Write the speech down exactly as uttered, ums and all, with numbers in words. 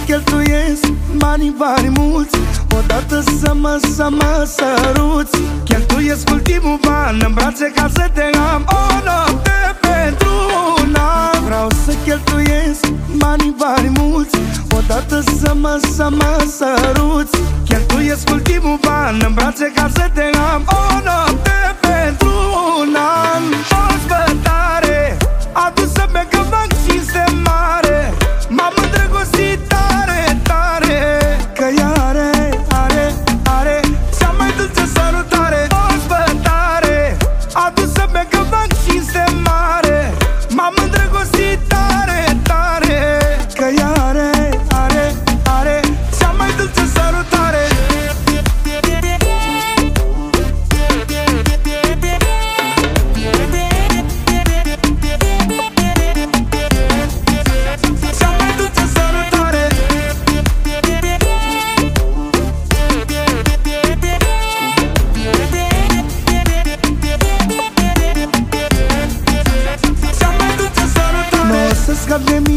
cheltuiesc banii bani mulți, odată să mă, să mă săruți. Cheltuiesc ultimul ban în brațe ca să te am o noapte pentru un an. Vreau să cheltuiesc banii bani mulți, odată să mă, să mă săruți. Cheltuiesc ultimul ban în brațe ca să te am o noapte pentru un an. O spătare adusă pe căvac cinste mare, m-am îndrăgostit tare, tare, că ea are, are, are cea mai dulce sărutare. O spătare adusă pe căvac cinste mare, m-am îndrăgostit tare, tare, că ea are, are, are cea mai dulce sărutare. Scap de